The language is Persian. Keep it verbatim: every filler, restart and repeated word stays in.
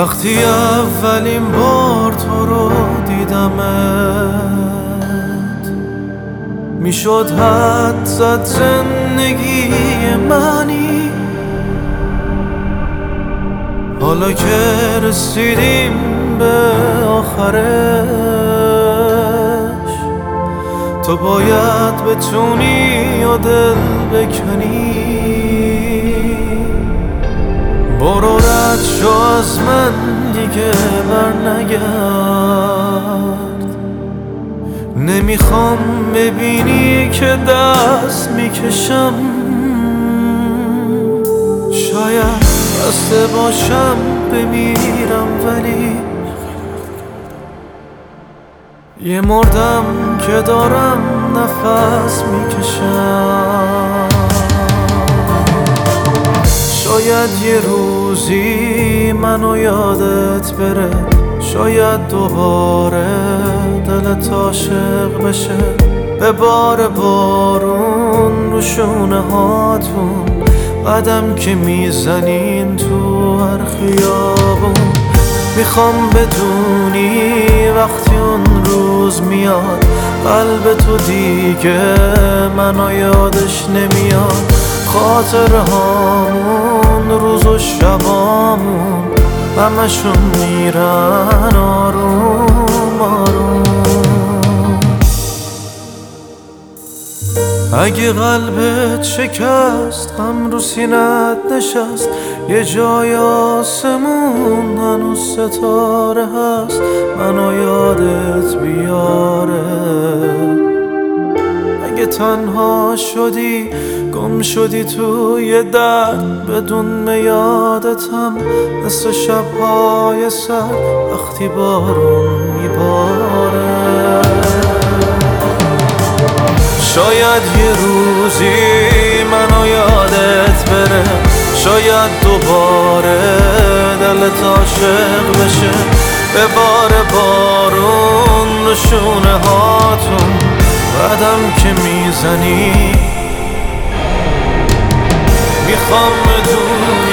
وقتی اولین بار تو رو دیدمت میشد حد زد زندگی منی. حالا که رسیدیم به آخرش تو باید بتونی و دل بکنی. برو رد شو از من دیگه بر نگرد. نمیخوام ببینی که دست میکشم. شاید بسته باشم بمیرم ولی یه مردم که دارم نفس میکشم. شاید یه روزی منو یادت بره، شاید دوباره دلت عاشق بشه. به بار بارون رو شونه هاتون قدم که میزنین تو هر خیابون. میخوام بدونی وقتی اون روز میاد قلب تو دیگه منو یادش نمیاد. خاطر هامون روز و شبامون همشون میرن آروم آروم. اگه قلبت شکست غم رو سینت نشست، یه جای آسمون هنوز ستاره هست منو یادت بیاره. اگه تنها شدی گم شدی توی درد بدون یادتم، مثل شبهای سر وقتی بارون میباره. شاید یه روزی منو یادت بره، شاید دوباره دلت عاشق بشه. به بار بارون رو شونه هاتون قدم که میزنی. میخوام بدونی